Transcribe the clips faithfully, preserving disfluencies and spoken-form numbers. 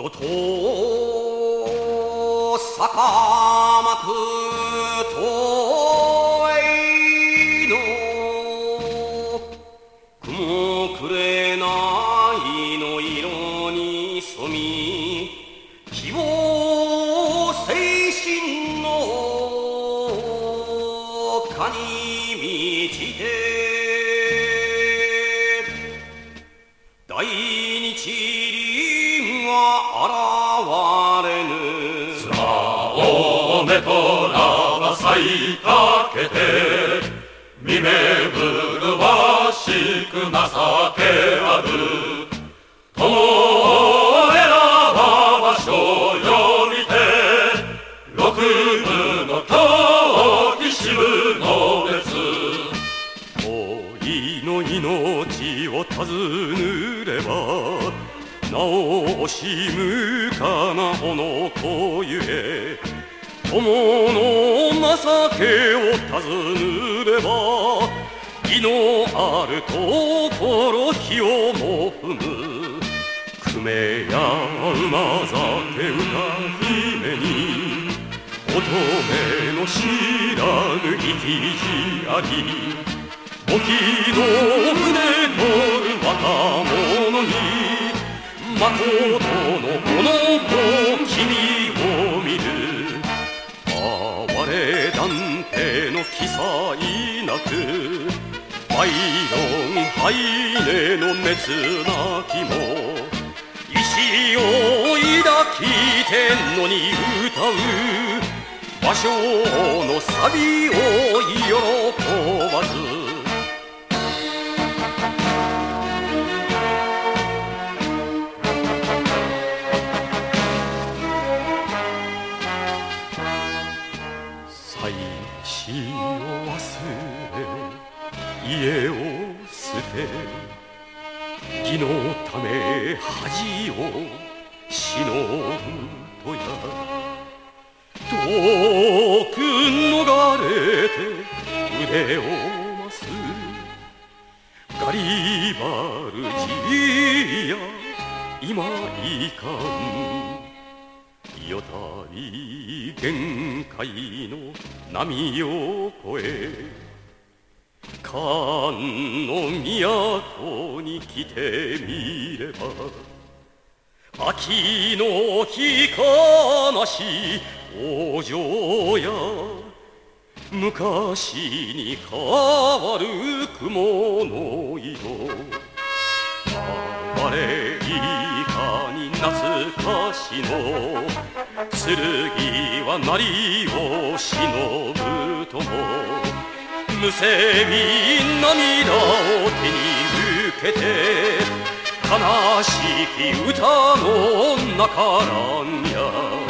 怒涛坂幕東映の雲くれないの色に染み希望精神の丘に満ちて大日輪は現れぬ妻をめとらば咲いたけて見めぶるわしく情けある友を選ば場所よりて六分の狂気支部の熱恋の命を尋ねればなお惜しむかなほの子ゆえ友の情けを尋ねれば義のあるところ火をも踏む久米や馬酒歌姫に乙女の知らぬ生き字あり沖の船取る若者にまことのこの子君を見る哀れ断定の記載なくバイロンハイネの熱なきも意志を抱き天のに歌う芭蕉のサビを喜ばず死を忘れ家を捨て義のため恥を忍ぶとや遠く逃れて腕を増すガリバルジや今いかんよたび限界の波を越え漢の都に来てみれば秋の日悲しい往生や昔に変わる雲の色哀れいかに懐かしの剣は鳴りを忍ぶともむせび涙を手に受けて悲しき歌の中らんや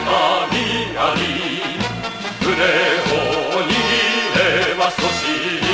船を握ればそし